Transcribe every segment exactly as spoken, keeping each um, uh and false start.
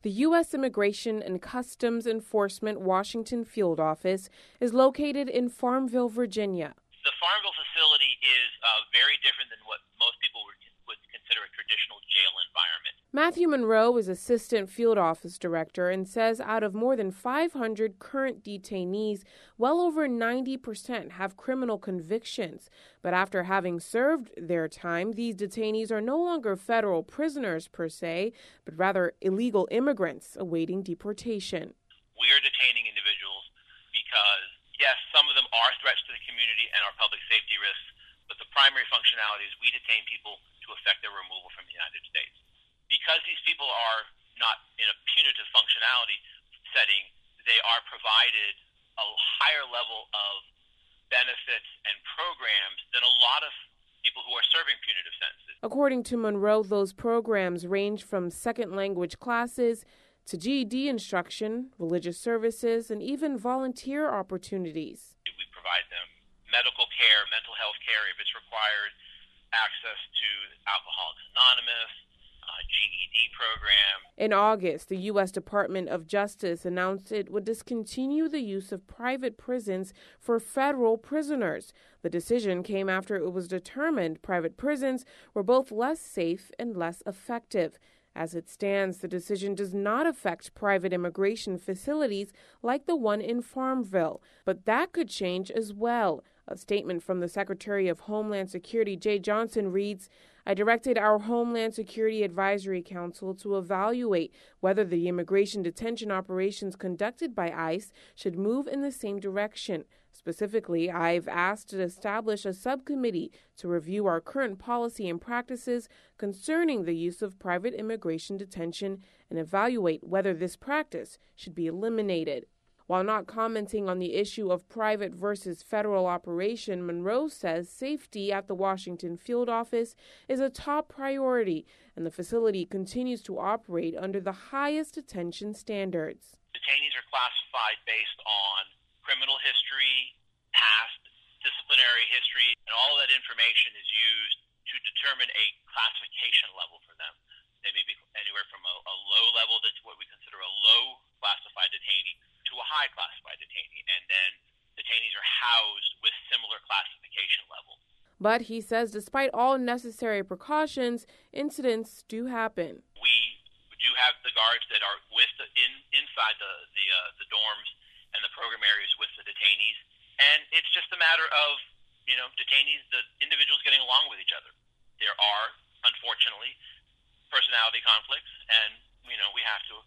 The U S Immigration and Customs Enforcement Washington Field Office is located in Farmville, Virginia. The Farmville facility is uh, very different than what most people would, would consider a traditional jail environment. Matthew Monroe is Assistant Field Office Director and says out of more than five hundred current detainees, well over ninety percent have criminal convictions. But after having served their time, these detainees are no longer federal prisoners per se, but rather illegal immigrants awaiting deportation. We are detaining individuals because, yes, some of them are threats to the community and are public safety risks, but the primary functionality is we detain people to effect their removal from the United States. Because these people are not in a punitive functionality setting, they are provided a higher level of benefits and programs than a lot of people who are serving punitive sentences. According to Monroe, those programs range from second language classes to G E D instruction, religious services, and even volunteer opportunities. We provide them medical care, mental health care if it's required, access to Alcoholics Anonymous, uh, G E D program. In August, the U S Department of Justice announced it would discontinue the use of private prisons for federal prisoners. The decision came after it was determined private prisons were both less safe and less effective. As it stands, the decision does not affect private immigration facilities like the one in Farmville, but that could change as well. A statement from the Secretary of Homeland Security, Jeh Johnson, reads, "I directed our Homeland Security Advisory Council to evaluate whether the immigration detention operations conducted by ICE should move in the same direction. Specifically, I've asked to establish a subcommittee to review our current policy and practices concerning the use of private immigration detention and evaluate whether this practice should be eliminated." While not commenting on the issue of private versus federal operation, Monroe says safety at the Washington Field Office is a top priority, and the facility continues to operate under the highest detention standards. Detainees are classified based on criminal history, past disciplinary history, and all of that information is used to determine a classification level for them. They may be anywhere from a, a low level, that's what we consider a low classified detainee, to a high classified detainee, and then detainees are housed with similar classification levels. But he says despite all necessary precautions, incidents do happen. We do have the guards that are with the, in, inside the the, uh, the dorms and the program areas with the detainees, and it's just a matter of, you know, detainees, the individuals getting along with each other. There are, unfortunately, personality conflicts, and, you know, we have to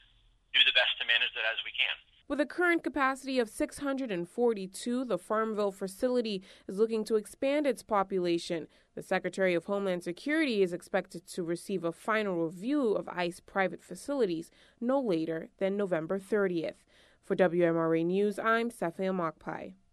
do the best to manage that as we can. With a current capacity of six hundred forty-two, the Farmville facility is looking to expand its population. The Secretary of Homeland Security is expected to receive a final review of ICE private facilities no later than November thirtieth. For W M R A News, I'm Safia Makpai.